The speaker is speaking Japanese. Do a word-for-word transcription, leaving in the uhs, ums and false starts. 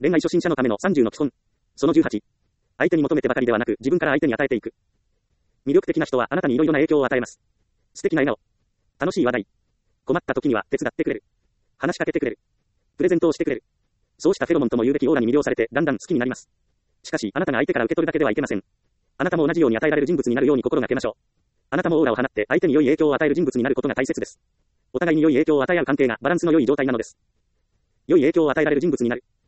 恋愛初心者のためのさんじゅうの基本。そのじゅうはち。相手に求めてばかりではなく、自分から相手に与えていく。魅力的な人はあなたにいろいろな影響を与えます。素敵な笑顔。楽しい話題。困った時には手伝ってくれる。話しかけてくれる。プレゼントをしてくれる。そうしたフェロモンとも言うべきオーラに魅了されて、だんだん好きになります。しかし、あなたが相手から受け取るだけではいけません。あなたも同じように与えられる人物になるように心がけましょう。あなたもオーラを放って相手に良い影響を与える人物になることが大切です。お互いに良い影響を与え合う関係がバランスの良い状態なのです。良い影響を与えられる人物になる。